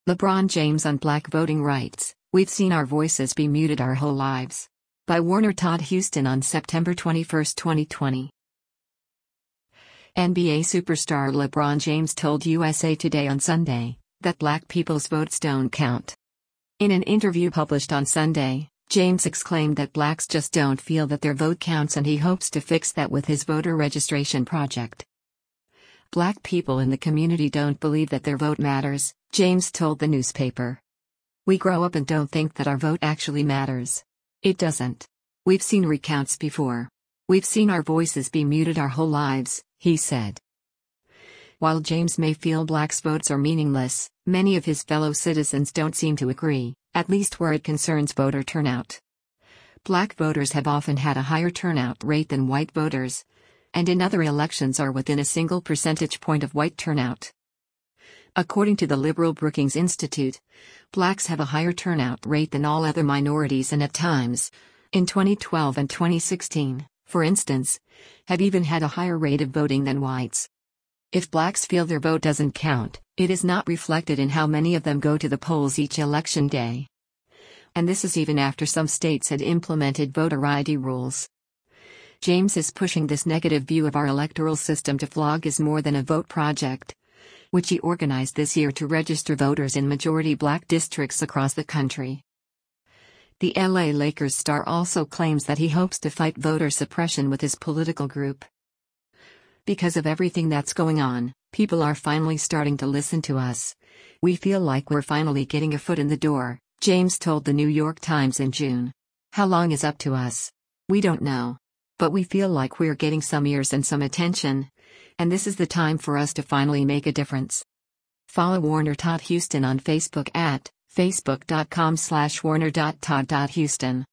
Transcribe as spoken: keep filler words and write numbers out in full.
LeBron James on Black voting rights, we've seen our voices be muted our whole lives. By Warner Todd Huston on September twenty-first, twenty twenty. N B A superstar LeBron James told U S A Today on Sunday that black people's votes don't count. In an interview published on Sunday, James exclaimed that blacks just don't feel that their vote counts, and he hopes to fix that with his voter registration project. Black people in the community don't believe that their vote matters, James told the newspaper. We grow up and don't think that our vote actually matters. It doesn't. We've seen recounts before. We've seen our voices be muted our whole lives, he said. While James may feel blacks' votes are meaningless, many of his fellow citizens don't seem to agree, at least where it concerns voter turnout. Black voters have often had a higher turnout rate than white voters, and in other elections are within a single percentage point of white turnout. According to the liberal Brookings Institute, blacks have a higher turnout rate than all other minorities, and at times, in twenty twelve and twenty sixteen, for instance, have even had a higher rate of voting than whites. If blacks feel their vote doesn't count, it is not reflected in how many of them go to the polls each election day. And this is even after some states had implemented voter I D rules. James is pushing this negative view of our electoral system to flog his More Than a Vote project, which he organized this year to register voters in majority black districts across the country. The L A Lakers star also claims that he hopes to fight voter suppression with his political group. Because of everything that's going on, people are finally starting to listen to us. We feel like we're finally getting a foot in the door, James told the New York Times in June. How long is up to us? We don't know. But we feel like we're getting some ears and some attention, and this is the time for us to finally make a difference. Follow Warner Todd Huston on Facebook at facebook dot com slash warner dot todd dot huston.